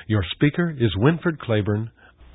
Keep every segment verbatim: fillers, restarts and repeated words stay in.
Your speaker is Winford Claiborne.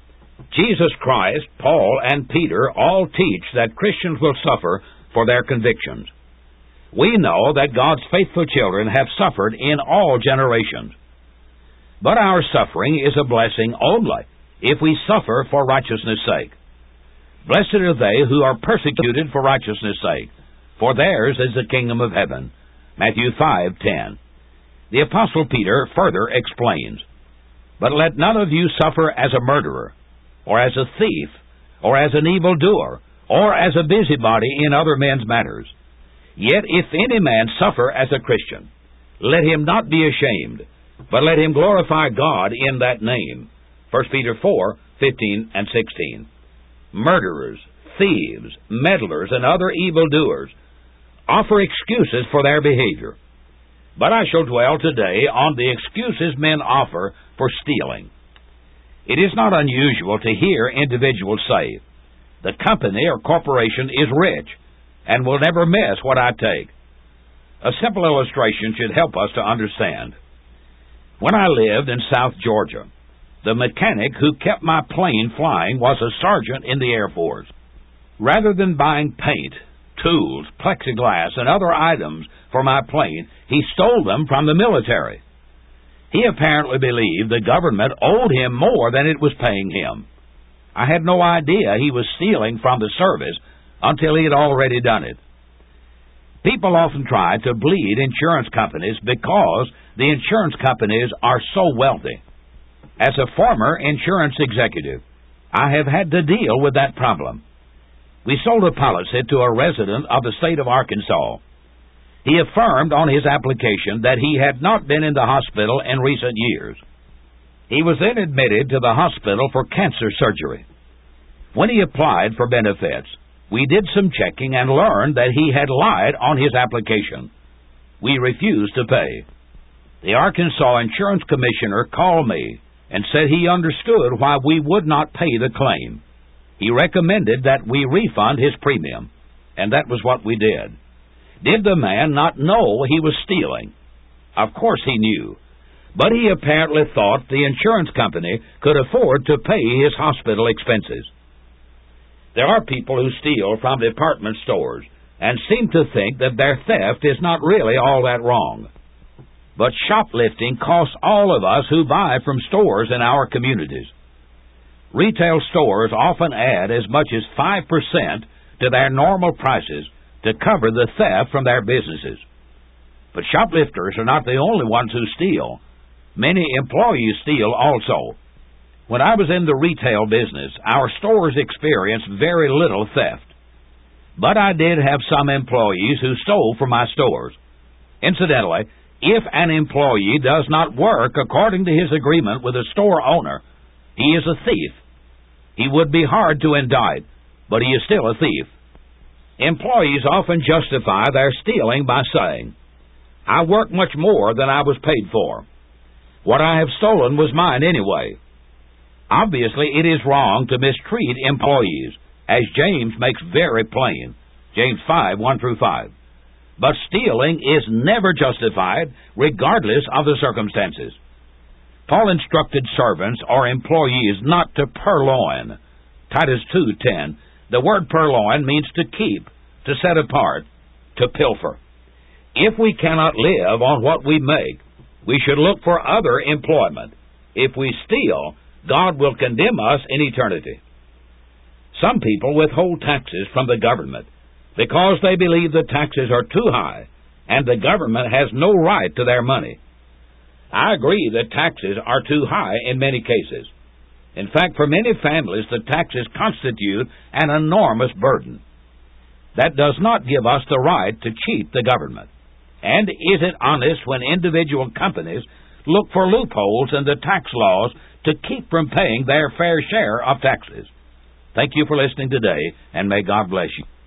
Jesus Christ, Paul, and Peter all teach that Christians will suffer for their convictions. We know that God's faithful children have suffered in all generations. But our suffering is a blessing only if we suffer for righteousness' sake. Blessed are they who are persecuted for righteousness' sake, for theirs is the kingdom of heaven. Matthew five ten. The Apostle Peter further explains, But let none of you suffer as a murderer, or as a thief, or as an evildoer, or as a busybody in other men's matters. Yet if any man suffer as a Christian, let him not be ashamed, but let him glorify God in that name. First Peter four fifteen and sixteen. Murderers, thieves, meddlers, and other evildoers offer excuses for their behavior. But I shall dwell today on the excuses men offer for stealing. It is not unusual to hear individuals say, the company or corporation is rich and will never miss what I take. A simple illustration should help us to understand. When I lived in South Georgia, the mechanic who kept my plane flying was a sergeant in the Air Force. Rather than buying paint, tools, plexiglass, and other items for my plane, he stole them from the military. He apparently believed the government owed him more than it was paying him. I had no idea he was stealing from the service until he had already done it. People often try to bleed insurance companies because the insurance companies are so wealthy. As a former insurance executive, I have had to deal with that problem. We sold a policy to a resident of the state of Arkansas. He affirmed on his application that he had not been in the hospital in recent years. He was then admitted to the hospital for cancer surgery. When he applied for benefits, we did some checking and learned that he had lied on his application. We refused to pay. The Arkansas Insurance Commissioner called me and said he understood why we would not pay the claim. He recommended that we refund his premium, and that was what we did. Did the man not know he was stealing? Of course he knew, but he apparently thought the insurance company could afford to pay his hospital expenses. There are people who steal from department stores and seem to think that their theft is not really all that wrong. But shoplifting costs all of us who buy from stores in our communities. Retail stores often add as much as five percent to their normal prices to cover the theft from their businesses. But shoplifters are not the only ones who steal. Many employees steal also. When I was in the retail business, our stores experienced very little theft. But I did have some employees who stole from my stores. Incidentally, if an employee does not work according to his agreement with the store owner, he is a thief. He would be hard to indict, but he is still a thief. Employees often justify their stealing by saying, I work much more than I was paid for. What I have stolen was mine anyway. Obviously, it is wrong to mistreat employees, as James makes very plain, James five, one through five. But stealing is never justified, regardless of the circumstances. Paul instructed servants or employees not to purloin. Titus two ten. The word purloin means to keep, to set apart, to pilfer. If we cannot live on what we make, we should look for other employment. If we steal, God will condemn us in eternity. Some people withhold taxes from the government because they believe the taxes are too high and the government has no right to their money. I agree that taxes are too high in many cases. In fact, for many families, the taxes constitute an enormous burden. That does not give us the right to cheat the government. And is it honest when individual companies look for loopholes in the tax laws to keep from paying their fair share of taxes? Thank you for listening today, and may God bless you.